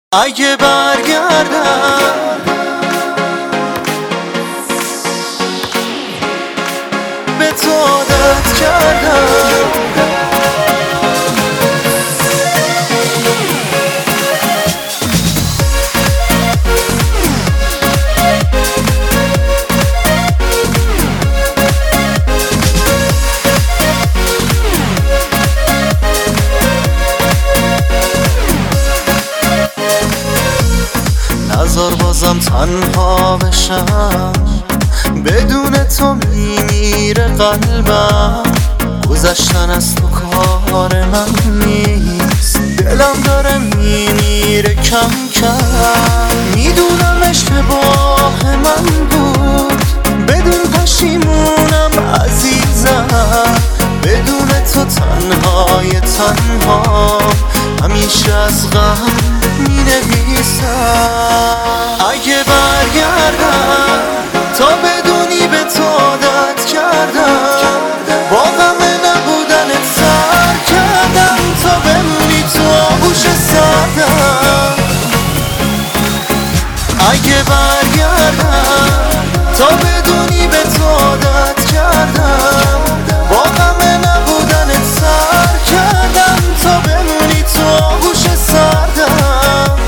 اگه برگردم به تو عادت کردم، نذار بازم تنها بشم، بدون تو میمیره قلبم. گذشتن از تو کار من نیست، دلم داره میمیره کم کم. میدونم اشتباه من بود، بدون پشیمونم عزیزم. بدون تو تنهای تنها همیشه از غم مینویسم. اگه برگردم تا بدونی به تو عادت کردم، با غم نبودنت سر کردم تا بمونی تو آغوش سردم. اگه برگردم تا بدونی به تو عادت کردم، با غم نبودنت سر کردم تا بمونی تو آغوش سردم.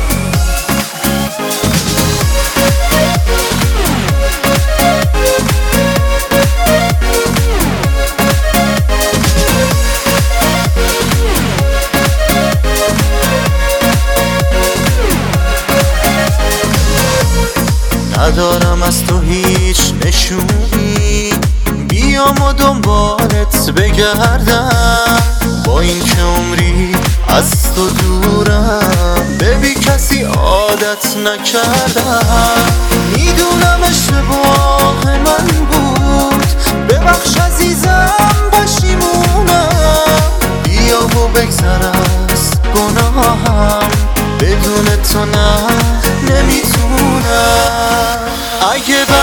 ندارم از تو هیچ نشونی، بیام و دنبالت بگردم. با این که عمری از تو دورم، به بی کسی عادت نکردم. میدونم اشتباه من بود، ببخش عزیزم پشیمونم. بیا و بگذر از گناهم، بدون تو نه نمیتونم. اگه